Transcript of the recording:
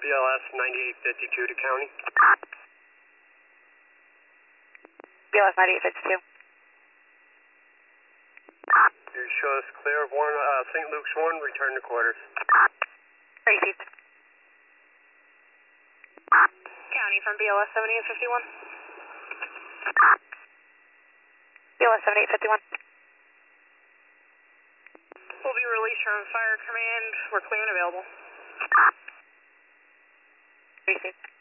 BLS 9852 to county. BLS 9852. You show us clear of St. Luke's 1, return to quarters. Received. County from BLS 7851. BLS 7851. We'll be released from Fire Command. We're clear and available. Received.